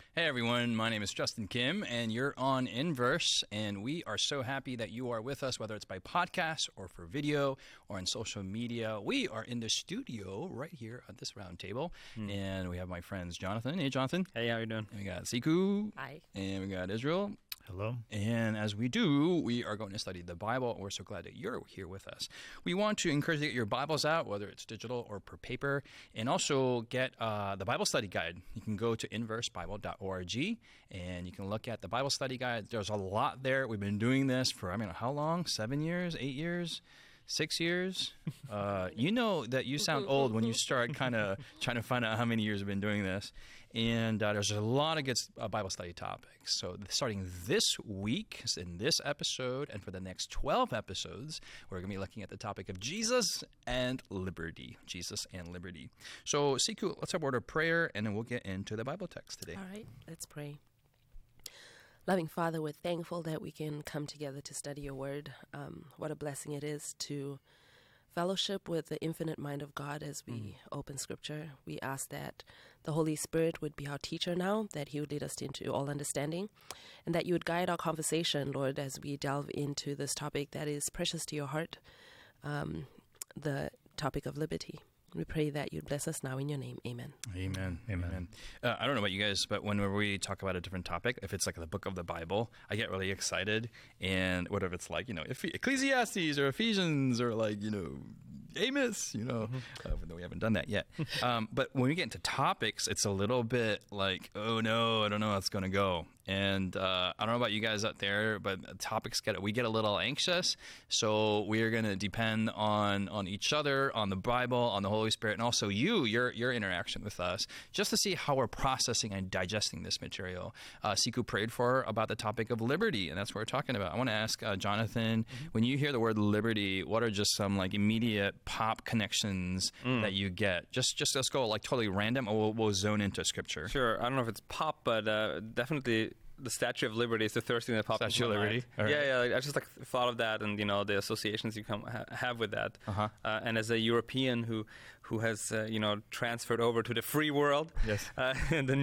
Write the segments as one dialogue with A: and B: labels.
A: Hey everyone, my name is Justin Kim, and you're on Inverse, and we are so happy that you are with us, whether it's by podcast or for video or on social media. We are in the studio right here at this round table, and we have my friends Jonathan. Hey, Jonathan.
B: Hey, how you doing?
A: And we got Siku.
C: Hi.
A: And we got Israel.
D: Hello.
A: And as we do, we are going to study the Bible. We're so glad that you're here with us. We want to encourage you to get your Bibles out, whether it's digital or per paper, and also get the Bible study guide. You can go to inversebible.org, and you can look at the Bible study guide. There's a lot there. We've been doing this for, how long? 7 years? 8 years? 6 years? You know that you sound old when you start kind of trying to find out how many years you've been doing this. And there's a lot of good Bible study topics. So starting this week, in this episode, and for the next 12 episodes, we're going to be looking at the topic of Jesus and liberty. Jesus and liberty. So, Siku, let's have a word of prayer, and then we'll get into the Bible text today.
C: All right, let's pray. Loving Father, we're thankful that we can come together to study your word. What a blessing it is to fellowship with the infinite mind of God as we open scripture. We ask that the Holy Spirit would be our teacher now, that he would lead us into all understanding, and that you would guide our conversation, Lord, as we delve into this topic that is precious to your heart, the topic of liberty. We pray that you'd bless us now in your name. Amen.
A: Amen. Amen. I don't know about you guys, but whenever we talk about a different topic, if it's like the book of the Bible, I get really excited. And whatever it's like, Ecclesiastes or Ephesians or Amos, even though we haven't done that yet. But when we get into topics, it's a little bit like, oh no, I don't know how it's going to go. And I don't know about you guys out there, but topics we get a little anxious. So we are going to depend on each other, on the Bible, on the Holy Spirit, and also your interaction with us, just to see how we're processing and digesting this material. Siku prayed about the topic of liberty, and that's what we're talking about. I want to ask Jonathan, when you hear the word liberty, what are just some immediate pop connections that you get? Just let's go totally random, or we'll zone into scripture.
B: Sure. I don't know if it's pop, but definitely the Statue of Liberty is the first thing that popped into my mind.
A: Right.
B: Yeah. I just thought of that, and the associations you have with that. And as a European who has transferred over to the free world,
A: yes,
B: and then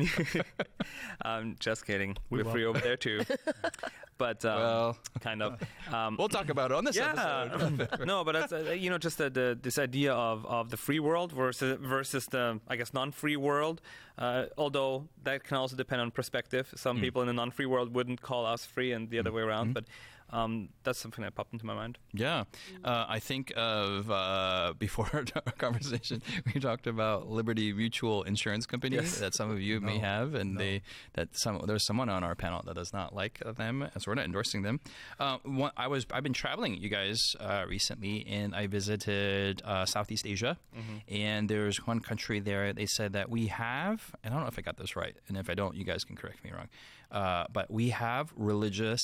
B: I'm just kidding. We're free over there too. But kind of.
A: We'll talk about it on this episode.
B: No, but that's just this idea of the free world versus the non-free world. Although that can also depend on perspective. Some people in the non-free world wouldn't call us free, and the other way around. But that's something that popped into my mind.
A: Yeah, I think of before our conversation, we talked about Liberty Mutual Insurance Company that some of you may have, and there's someone on our panel that does not like them, so we're not endorsing them. I've been traveling, you guys, recently, and I visited Southeast Asia, and there's one country there. They said that we have, and I don't know if I got this right, and if I don't, you guys can correct me wrong, but we have religious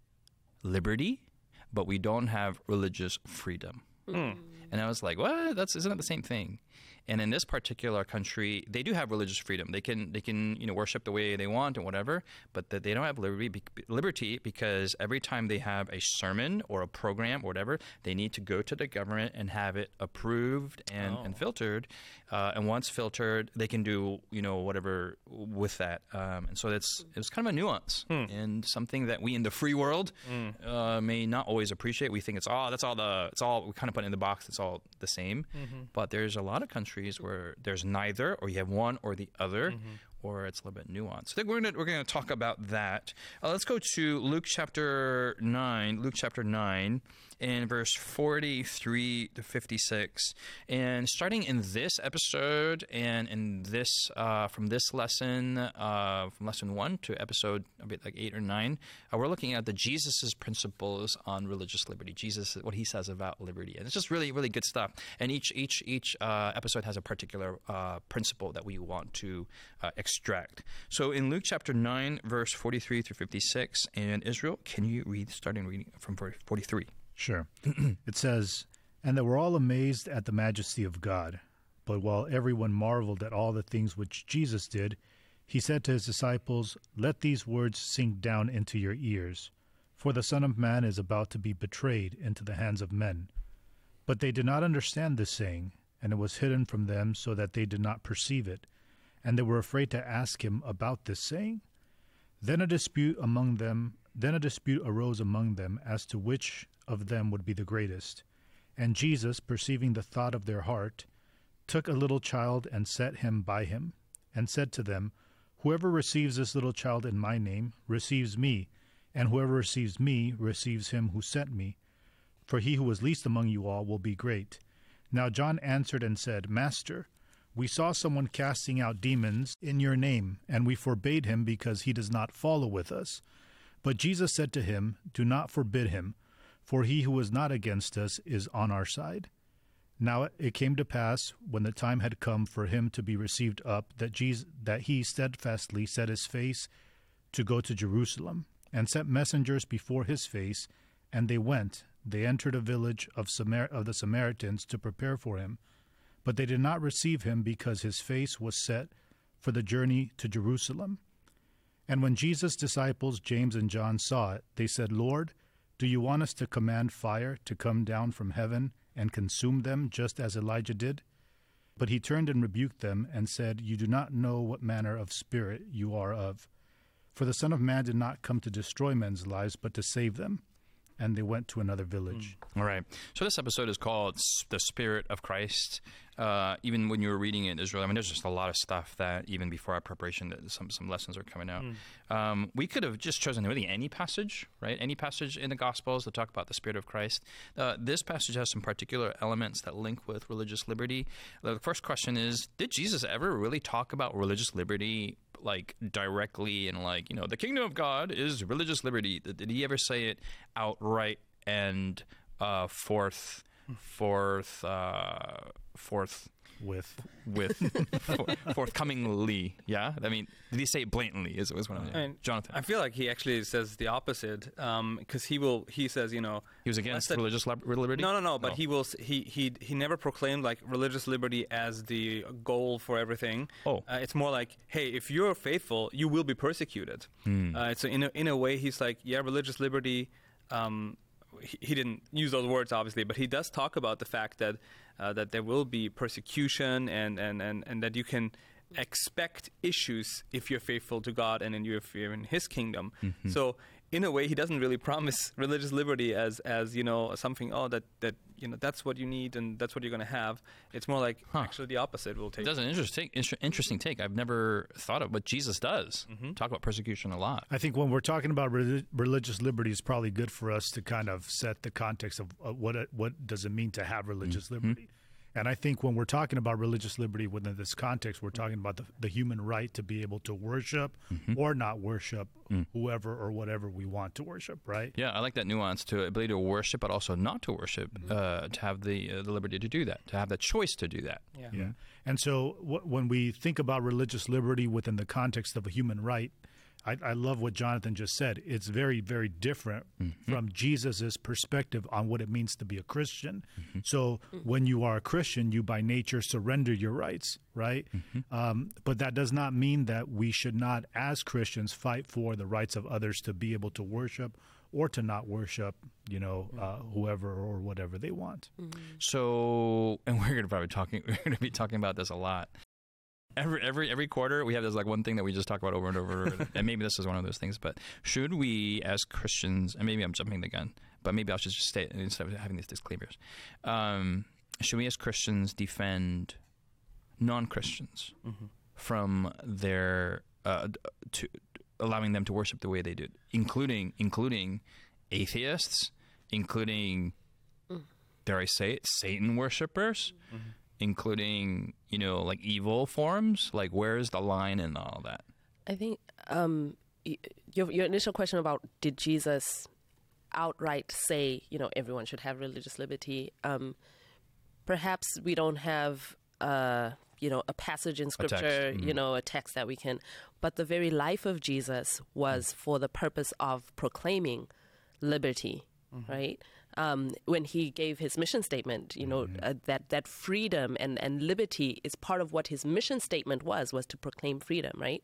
A: liberty, but we don't have religious freedom. And I was like, what? Isn't that the same thing? And in this particular country, they do have religious freedom. They can worship the way they want and whatever, but they don't have liberty because every time they have a sermon or a program or whatever, they need to go to the government and have it approved and filtered. And once filtered, they can do whatever with that. And so it's kind of a nuance and something that we in the free world may not always appreciate. We think it's all we kind of put in the box. It's all the same. But there's a lot of countries where there's neither, or you have one or the other, or it's a little bit nuanced. I think we're going to talk about that. Let's go to Luke chapter 9. Luke chapter 9 and verse 43 to 56. And starting in this episode and in this from this lesson, from lesson 1 to episode 8 or 9, we're looking at Jesus's principles on religious liberty. Jesus, what he says about liberty, and it's just really, really good stuff. And each episode has a particular principle that we want to extract. So in Luke chapter 9, verse 43 through 56, and Israel, can you read, starting reading from verse 43?
D: Sure. It says, "And they were all amazed at the majesty of God. But while everyone marveled at all the things which Jesus did, he said to his disciples, 'Let these words sink down into your ears. For the Son of Man is about to be betrayed into the hands of men.' But they did not understand this saying, and it was hidden from them so that they did not perceive it. And they were afraid to ask him about this saying. Then a dispute arose among them as to which of them would be the greatest. And Jesus, perceiving the thought of their heart, took a little child and set him by him, and said to them, Whoever receives this little child in my name receives me, and whoever receives me receives him who sent me. For he who is least among you all will be great. Now John answered and said, Master, we saw someone casting out demons in your name, and we forbade him because he does not follow with us. But Jesus said to him, Do not forbid him, for he who is not against us is on our side. Now it came to pass, when the time had come for him to be received up, that he steadfastly set his face to go to Jerusalem, and sent messengers before his face, and they entered a village of the Samaritans to prepare for him. But they did not receive him, because his face was set for the journey to Jerusalem. And when Jesus' disciples, James and John, saw it, they said, Lord, do you want us to command fire to come down from heaven and consume them, just as Elijah did? But he turned and rebuked them, and said, You do not know what manner of spirit you are of. For the Son of Man did not come to destroy men's lives, but to save them. And they went to another village.
A: All right. So this episode is called The Spirit of Christ. Even when you were reading it, Israel, I mean, there's just a lot of stuff that even before our preparation, that some lessons are coming out. We could have just chosen really any passage, right? Any passage in the Gospels to talk about the Spirit of Christ. This passage has some particular elements that link with religious liberty. The first question is, did Jesus ever really talk about religious liberty like directly and like, you know, the kingdom of God is religious liberty? Did he ever say it outright and forthcomingly? Yeah, I mean, did he say it blatantly? Is what I'm saying. Jonathan,
B: I feel like he actually says the opposite, because he says, you know,
A: he was against religious liberty.
B: No. But he never proclaimed like religious liberty as the goal for everything. It's more like, hey, if you're faithful, you will be persecuted. So in a way, he's like, yeah, religious liberty. He didn't use those words, obviously, but he does talk about the fact that that there will be persecution and that you can expect issues if you're faithful to God and if you're in His kingdom. Mm-hmm. So in a way, he doesn't really promise religious liberty as you know, something, that you know, that's what you need and that's what you're going to have. It's more like actually the opposite will take.
A: That's an interesting take. I've never thought of, but Jesus does talk about persecution a lot.
D: I think when we're talking about religious liberty, it's probably good for us to kind of set the context of what does it mean to have religious liberty. And I think when we're talking about religious liberty within this context, we're talking about the human right to be able to worship or not worship whoever or whatever we want to worship, right?
A: Yeah, I like that nuance to ability to worship, but also not to worship, to have the liberty to do that, to have the choice to do that.
D: Yeah. And so when we think about religious liberty within the context of a human right, I love what Jonathan just said. It's very, very different from Jesus's perspective on what it means to be a Christian. So when you are a Christian, you by nature surrender your rights, right? But that does not mean that we should not, as Christians, fight for the rights of others to be able to worship or to not worship, you know, whoever or whatever they want.
A: So, and we're going to be talking about this a lot. Every quarter, we have this like one thing that we just talk about over and over, and maybe this is one of those things. But should we, as Christians, and maybe I'm jumping the gun, but maybe I'll just say it instead of having these disclaimers. Should we, as Christians, defend non-Christians from their to allowing them to worship the way they did, including atheists, including dare I say it, Satan worshipers? Including, you know, like evil forms? Like, where is the line in all that?
C: I think your initial question about did Jesus outright say, you know, everyone should have religious liberty, perhaps we don't have, you know, a passage in Scripture, you know, a text that we can, but the very life of Jesus was for the purpose of proclaiming liberty, right? When he gave his mission statement, you know, that freedom and liberty is part of what his mission statement was to proclaim freedom, right?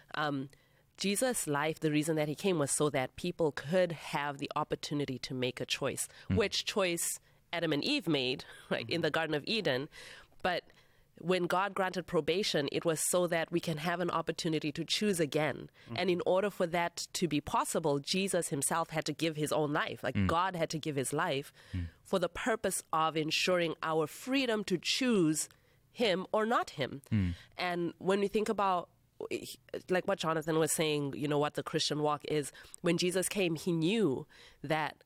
C: Jesus' life, the reason that he came was so that people could have the opportunity to make a choice, which choice Adam and Eve made, right, in the Garden of Eden. But when God granted probation, it was so that we can have an opportunity to choose again. And in order for that to be possible, Jesus himself had to give his own life. Like God had to give his life for the purpose of ensuring our freedom to choose him or not him. And when we think about, like what Jonathan was saying, you know, what the Christian walk is, when Jesus came, he knew that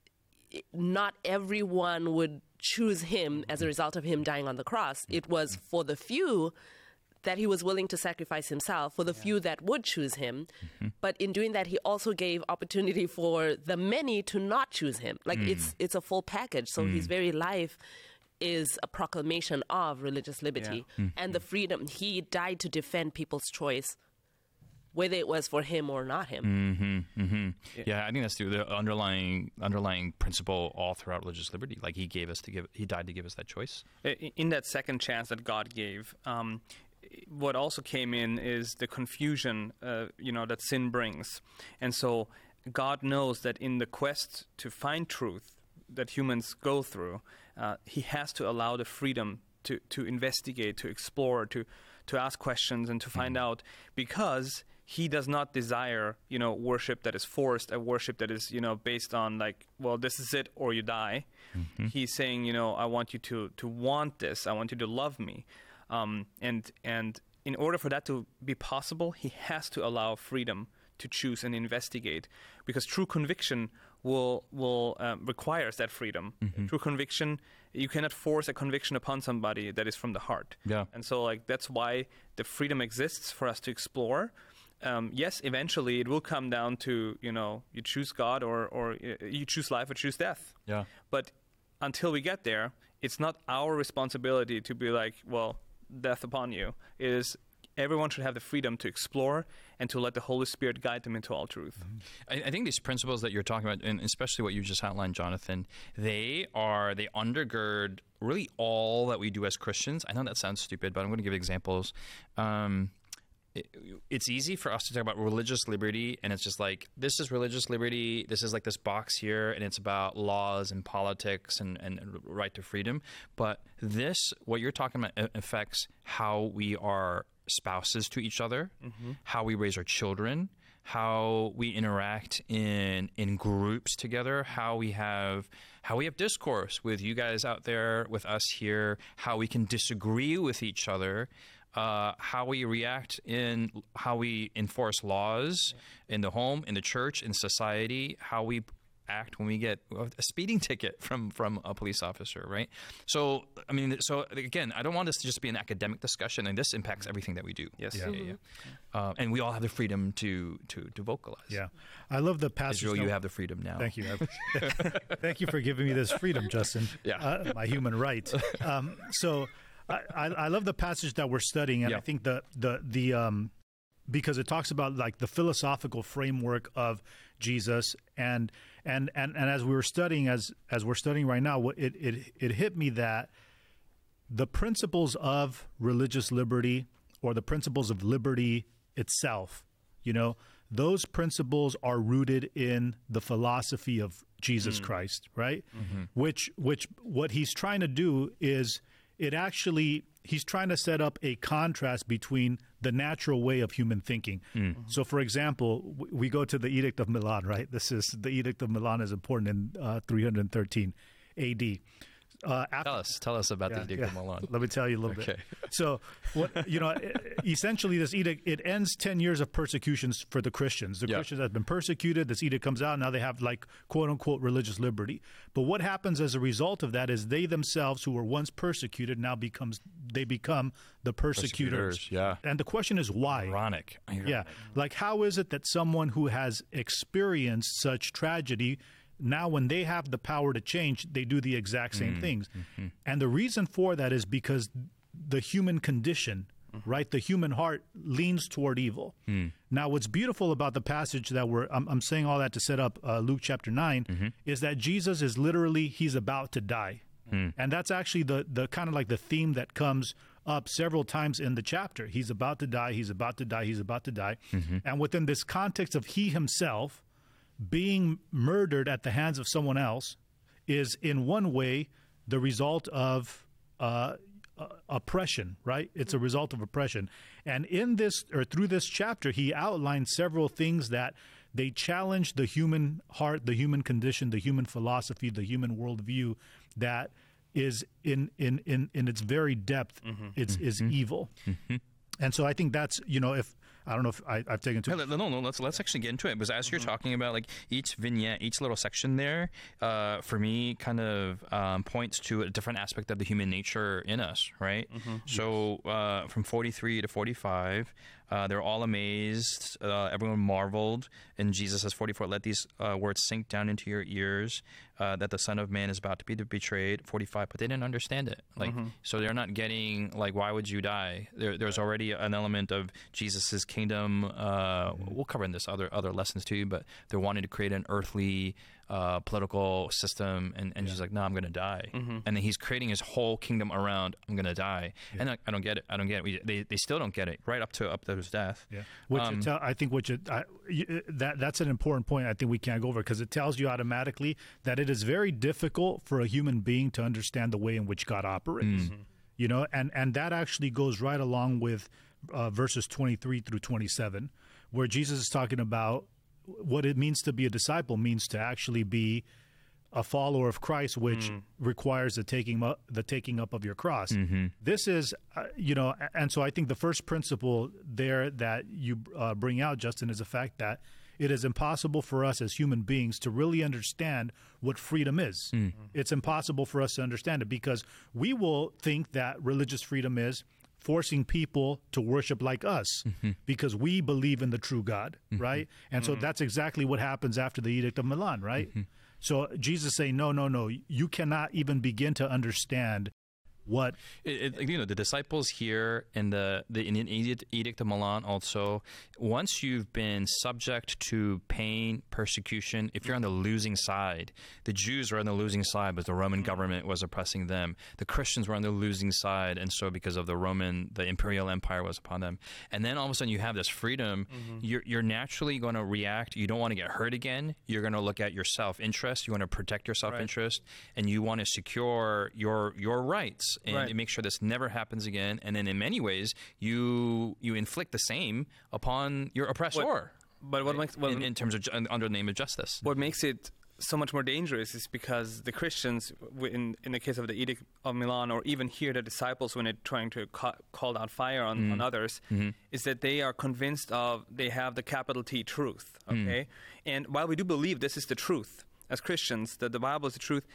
C: not everyone would choose him as a result of him dying on the cross. It was for the few that he was willing to sacrifice himself, for the few that would choose him. But in doing that, he also gave opportunity for the many to not choose him. Like it's a full package. So his very life is a proclamation of religious liberty and the freedom. He died to defend people's choice, whether it was for him or not him.
A: Yeah, I think that's the underlying principle all throughout religious liberty. Like he died to give us that choice.
B: In that second chance that God gave, what also came in is the confusion, that sin brings. And so God knows that in the quest to find truth that humans go through, he has to allow the freedom to investigate, to explore, to ask questions and to find out, because he does not desire, worship that is forced, a worship that is, based on like, well, this is it or you die. He's saying, I want you to want this. I want you to love me. And in order for that to be possible, he has to allow freedom to choose and investigate, because true conviction will requires that freedom. True conviction, you cannot force a conviction upon somebody that is from the heart.
A: Yeah.
B: And so like that's why the freedom exists for us to explore. Yes, eventually it will come down to, you choose God or you choose life or choose death.
A: Yeah.
B: But until we get there, it's not our responsibility to be like, well, death upon you. It is everyone should have the freedom to explore and to let the Holy Spirit guide them into all truth.
A: I think these principles that you're talking about, and especially what you just outlined, Jonathan, they undergird really all that we do as Christians. I know that sounds stupid, but I'm going to give examples. It's easy for us to talk about religious liberty, and it's just like, this is religious liberty, this is like this box here, and it's about laws and politics and right to freedom. But what you're talking about affects how we are spouses to each other, how we raise our children, how we interact in groups together, how we have discourse with you guys out there, with us here, how we can disagree with each other, how we react in how we enforce laws in the home, in the church, in society, how we act when we get a speeding ticket from a police officer, right? So, again, I don't want this to just be an academic discussion, and this impacts everything that we do.
B: Yes.
A: Yeah. And we all have the freedom to vocalize.
D: Yeah. I love the passage.
A: Israel, you have the freedom now.
D: Thank you. Thank you for giving me this freedom, Justin.
A: Yeah.
D: My human right. So I love the passage that we're studying, and I think the because it talks about like the philosophical framework of Jesus, and as we were studying, as we're studying right now, it hit me that the principles of religious liberty, or the principles of liberty itself, those principles are rooted in the philosophy of Jesus Christ, right? Which what he's trying to do is he's trying to set up a contrast between the natural way of human thinking. So, for example, we go to the Edict of Milan, right? The Edict of Milan is important in 313 A.D.
A: Tell us about the Edict of Milan.
D: Let me tell you a little bit. So, essentially, this edict, it ends 10 years of persecutions for the Christians. The Christians have been persecuted. This edict comes out. Now they have, like, quote unquote, religious liberty. But what happens as a result of that is they themselves, who were once persecuted, now become the persecutors.
A: Yeah.
D: And the question is why?
A: Ironic.
D: Yeah. Like, how is it that someone who has experienced such tragedy, now when they have the power to change, they do the exact same things? And the reason for that is because the human condition, right, the human heart leans toward evil. Now, what's beautiful about the passage that I'm saying all that to set up Luke chapter 9, is that Jesus is literally, he's about to die. And that's actually the kind of like the theme that comes up several times in the chapter. He's about to die, he's about to die, he's about to die. And within this context of he himself being murdered at the hands of someone else is in one way the result of oppression, right? It's a result of oppression. And in this, or through this chapter, he outlined several things that they challenge the human heart, the human condition, the human philosophy, the human worldview that is in its very depth, is evil. And so I think that's, if I don't know if I've taken too.
A: No. Let's actually get into it, because as you're talking about, like, each vignette, each little section there, for me, kind of points to a different aspect of the human nature in us, right? So from 43 to 45, they're all amazed. Everyone marveled. And Jesus says, 44, let these words sink down into your ears, that the Son of Man is about to be betrayed. 45, but they didn't understand it. Like, so they're not getting, like, why would you die? There's already an element of Jesus's kingdom. We'll cover in this other lessons too, but they're wanting to create an earthly political system, and Jesus is like, no, I'm going to die. And then he's creating his whole kingdom around, I'm going to die. And I don't get it. They still don't get it, right up to his death.
D: That's an important point. I think we can't go over, because it tells you automatically that it is very difficult for a human being to understand the way in which God operates. And that actually goes right along with verses 23 through 27, where Jesus is talking about what it means to be a disciple, means to actually be a follower of Christ, which requires the taking up of your cross. This is, and so I think the first principle there that you bring out, Justin, is the fact that it is impossible for us as human beings to really understand what freedom is. It's impossible for us to understand it, because we will think that religious freedom is forcing people to worship like us because we believe in the true God, right? And so that's exactly what happens after the Edict of Milan, right? So Jesus saying, no, you cannot even begin to understand what
A: the disciples here in the Edict of Milan also, once you've been subject to pain, persecution, if you're on the losing side, the Jews were on the losing side because the Roman government was oppressing them. The Christians were on the losing side, and so because of the imperial empire was upon them. And then all of a sudden you have this freedom, you're naturally going to react. You don't want to get hurt again. You're going to look at your self-interest. You want to protect your self-interest, and you want to secure your rights. And make sure this never happens again. And then in many ways, you inflict the same upon your oppressor. In terms of under the name of justice.
B: What makes it so much more dangerous is because the Christians, in the case of the Edict of Milan, or even here the disciples when they're trying to call out fire on others, is that they are convinced they have the capital T truth. Okay, and while we do believe this is the truth as Christians, that the Bible is the truth,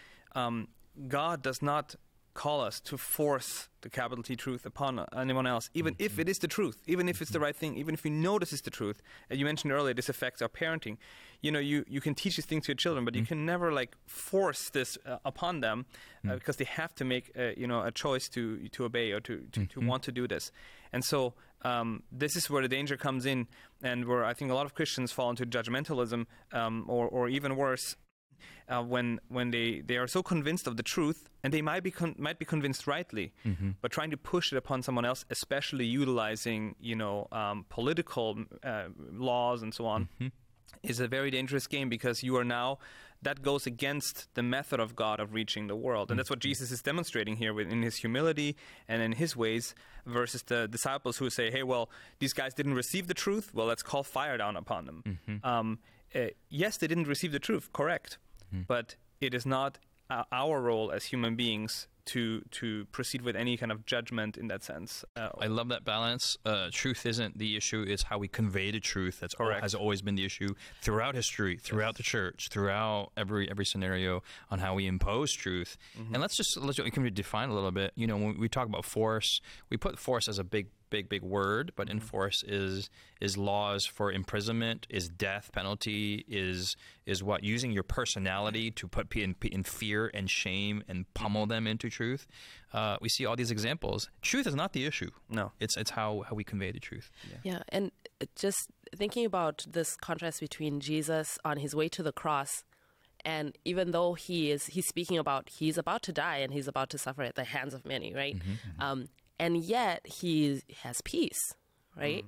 B: God does not call us to force the capital T truth upon anyone else, even if it is the truth, even if it's the right thing, even if we know this is the truth. As you mentioned earlier, this affects our parenting. You can teach these things to your children, but you can never force this upon them because they have to make a choice to obey or to want to do this. And so this is where the danger comes in, and where I think a lot of Christians fall into judgmentalism, or even worse, when they are so convinced of the truth, and they might be convinced rightly, but trying to push it upon someone else, especially utilizing political laws and so on, is a very dangerous game, because that goes against the method of God of reaching the world. And that's what Jesus is demonstrating here in his humility and in his ways, versus the disciples who say, hey, well, these guys didn't receive the truth, well, let's call fire down upon them. Yes, they didn't receive the truth, correct. But it is not our role as human beings to proceed with any kind of judgment in that sense.
A: I love that balance. Truth isn't the issue; it's how we convey the truth. That's correct. Has always been the issue throughout history, throughout the church, throughout every scenario on how we impose truth. And let's define a little bit. When we talk about force, we put force as a big word, but enforce is laws for imprisonment, is death penalty, is what, using your personality to put people in fear and shame and pummel them into truth. We see all these examples. Truth is not the issue. No, it's how we convey the truth.
C: Yeah, and just thinking about this contrast between Jesus on his way to the cross, and even though he's speaking about he's about to die and he's about to suffer at the hands of many, right? And yet he has peace, right?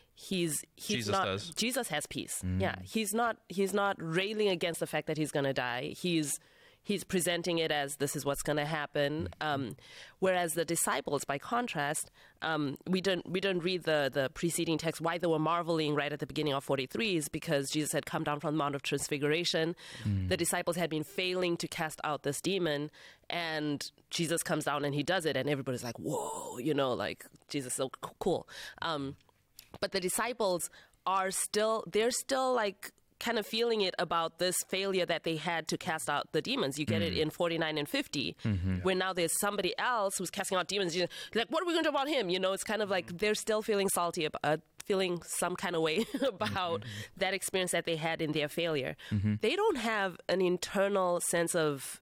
A: Jesus does.
C: Jesus has peace. Yeah, he's not railing against the fact that he's going to die. He's he's presenting it as this is what's going to happen. Whereas the disciples, by contrast, we don't read the preceding text why they were marveling right at the beginning of 43 is because Jesus had come down from the Mount of Transfiguration. The disciples had been failing to cast out this demon, and Jesus comes down and he does it, and everybody's like, whoa, like Jesus is so cool. But the disciples they're still like kind of feeling it about this failure that they had to cast out the demons. You get it in 49 and 50, where now there's somebody else who's casting out demons. You're like, what are we going to do about him? It's kind of like they're still feeling salty, feeling some kind of way about that experience that they had in their failure. They don't have an internal sense of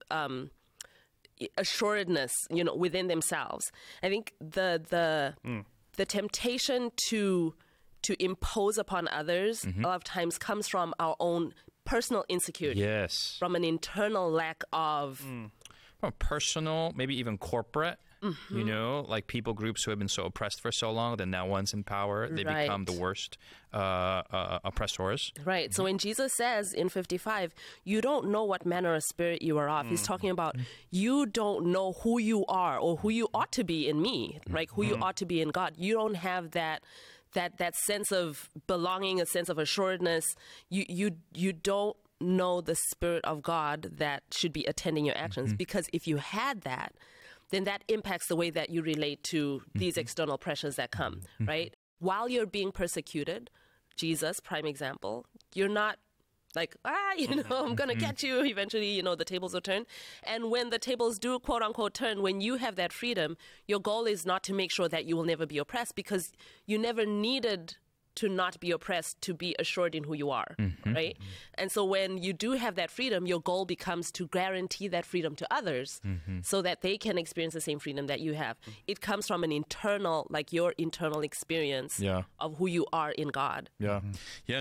C: assuredness, within themselves. I think the temptation to impose upon others a lot of times comes from our own personal insecurity.
A: Yes.
C: From an internal lack of...
A: From personal, maybe even corporate, like people groups who have been so oppressed for so long that now once in power, they become the worst oppressors.
C: Right. So when Jesus says in 55, you don't know what manner of spirit you are of, he's talking about you don't know who you are or who you ought to be in me, right? Who you ought to be in God. You don't have that sense of belonging, a sense of assuredness. You don't know the Spirit of God that should be attending your actions. Because if you had that, then that impacts the way that you relate to these external pressures that come, right? While you're being persecuted, Jesus, prime example, you're not like, I'm going to get you. Eventually, the tables will turn. And when the tables do, quote unquote, turn, when you have that freedom, your goal is not to make sure that you will never be oppressed, because you never needed to not be oppressed to be assured in who you are, right? And so when you do have that freedom, your goal becomes to guarantee that freedom to others so that they can experience the same freedom that you have. It comes from an internal, like your internal experience of who you are in God.
A: I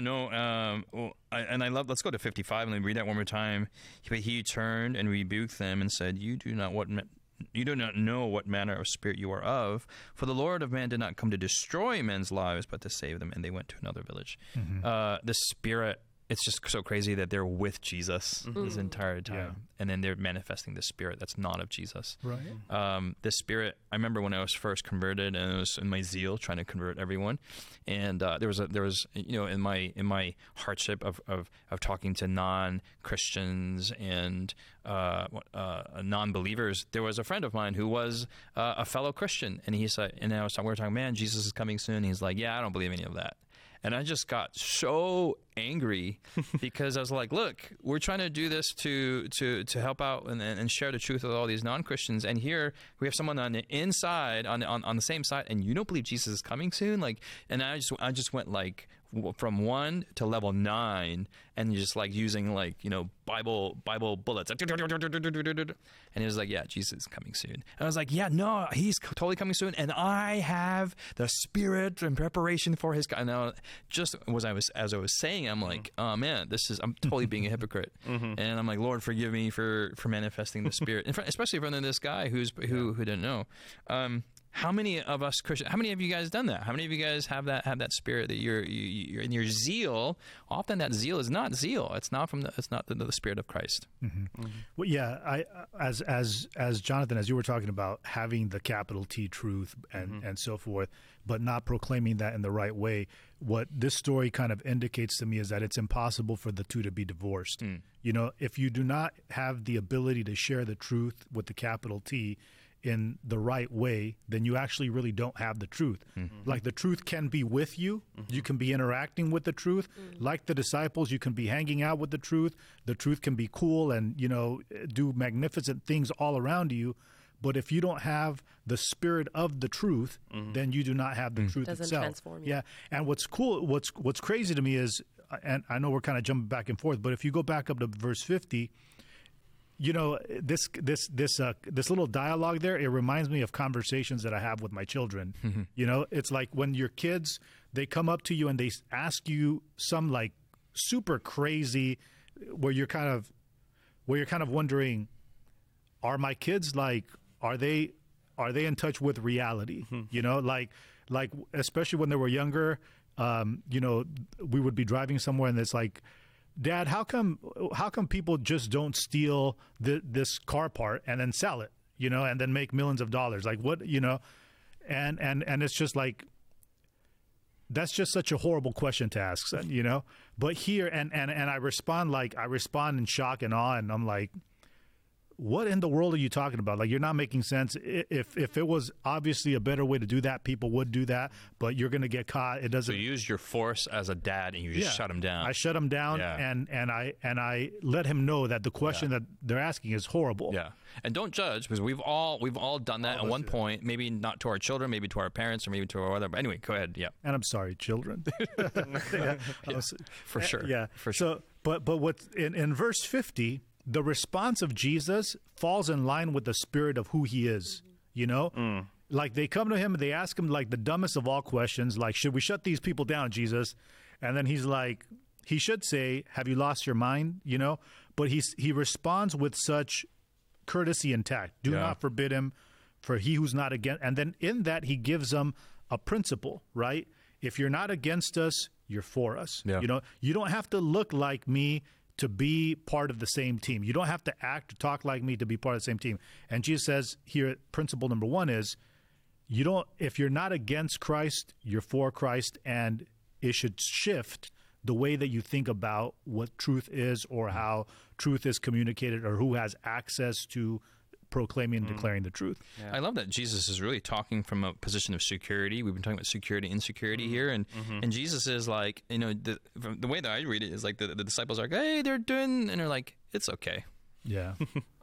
A: love, let's go to 55 and read that one more time. But he turned and rebuked them and said, you do not know what manner of spirit you are of, for the Lord of man did not come to destroy men's lives, but to save them. And they went to another village. The Spirit, it's just so crazy that they're with Jesus this entire time. And then they're manifesting the Spirit that's not of Jesus.
D: Right.
A: The Spirit, I remember when I was first converted, and it was in my zeal trying to convert everyone. And there was in my hardship of talking to non-Christians and non-believers, there was a friend of mine who was a fellow Christian, and we were talking, man, Jesus is coming soon. He's like, yeah, I don't believe any of that. And I just got so angry because I was like, look, we're trying to do this to help out and share the truth with all these non-Christians. And here we have someone on the inside, on the same side, and you don't believe Jesus is coming soon? And I just went like from 1 to level 9 and just like using Bible bullets. And it was like, yeah, Jesus is coming soon. And I was like, yeah, no, he's totally coming soon. And I have the Spirit and preparation for his. And now, just as I was saying, I'm like, oh man, I'm totally being a hypocrite. And I'm like, Lord, forgive me for manifesting the Spirit, especially in front of this guy who didn't know. How many of us Christians? How many of you guys done that? How many of you guys have that spirit that you're in your zeal? Often that zeal is not zeal. It's not the Spirit of Christ.
D: Well, yeah. As Jonathan, as you were talking about having the capital T truth and so forth, but not proclaiming that in the right way. What this story kind of indicates to me is that it's impossible for the two to be divorced. If you do not have the ability to share the truth with the capital T in the right way, then you actually really don't have the truth. Like the truth can be with you. You can be interacting with the truth. Like the disciples, you can be hanging out with the truth. The truth can be cool and, do magnificent things all around you. But if you don't have the Spirit of the truth, then you do not have the truth
C: Doesn't
D: itself.
C: Transform you.
D: Yeah. And what's cool, what's crazy to me is, and I know we're kind of jumping back and forth, but if you go back up to verse 50, this little dialogue there, it reminds me of conversations that I have with my children. It's like when your kids, they come up to you and they ask you some like super crazy, where you're kind of wondering, are my kids are they in touch with reality? Like especially when they were younger, we would be driving somewhere and it's like, Dad, how come people just don't steal this car part and then sell it, and then make millions of dollars? Like what, and it's just like, that's just such a horrible question to ask, But here, and I respond in shock and awe, and I'm like, what in the world are you talking about? Like, you're not making sense. If it was obviously a better way to do that, people would do that, but you're going to get caught. It doesn't.
A: So you use your force as a dad and you just shut him down.
D: I shut him down, and I let him know that the question that they're asking is horrible.
A: Yeah. And don't judge, because we've all done that at one point, maybe not to our children, maybe to our parents, or maybe to our other. But anyway, go ahead. Yeah.
D: And I'm sorry, children.
A: For sure.
D: Yeah.
A: For sure.
D: So, but what's in verse 50, the response of Jesus falls in line with the spirit of who he is, Like, they come to him and they ask him, like, the dumbest of all questions, like, should we shut these people down, Jesus? And then he's like, he should say, have you lost your mind, But he responds with such courtesy and tact. Do not forbid him, for he who's not against. And then in that, he gives them a principle, right? If you're not against us, you're for us.
A: Yeah.
D: You don't have to look like me to be part of the same team. You don't have to act or talk like me to be part of the same team. And Jesus says here, principle number one is, if you're not against Christ, you're for Christ, and it should shift the way that you think about what truth is, or how truth is communicated, or who has access to proclaiming and declaring the truth.
A: Yeah. I love that Jesus is really talking from a position of security. We've been talking about security and insecurity here, and Jesus is like, the way that I read it is like the disciples are like, hey, they're doing, and they're like, it's okay.
D: Yeah.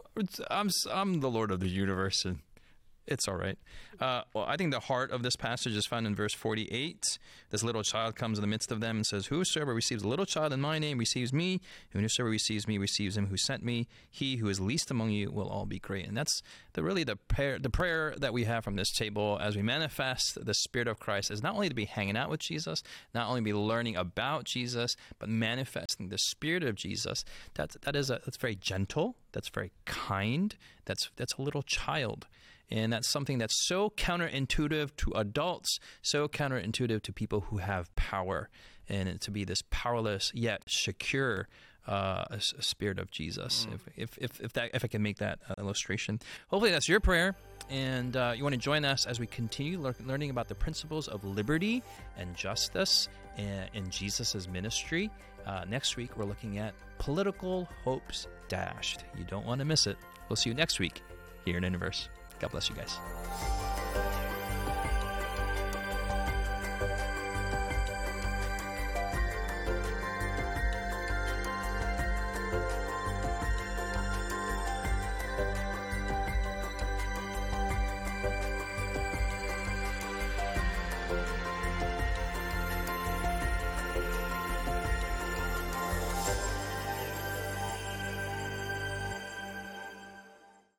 A: I'm the Lord of the universe, and it's all right. Well, I think the heart of this passage is found in verse 48. This little child comes in the midst of them and says, whosoever receives a little child in my name receives me, and whosoever receives me receives him who sent me. He who is least among you will all be great. And that's the prayer that we have from this table as we manifest the Spirit of Christ, is not only to be hanging out with Jesus, not only be learning about Jesus, but manifesting the Spirit of Jesus. That's very gentle. That's very kind. That's a little child. And that's something that's so counterintuitive to adults, so counterintuitive to people who have power, and to be this powerless yet secure a spirit of Jesus. If I can make that illustration, hopefully that's your prayer, and you want to join us as we continue learning about the principles of liberty and justice in Jesus' ministry. Next week we're looking at political hopes dashed. You don't want to miss it. We'll see you next week here in Universe. God bless you guys.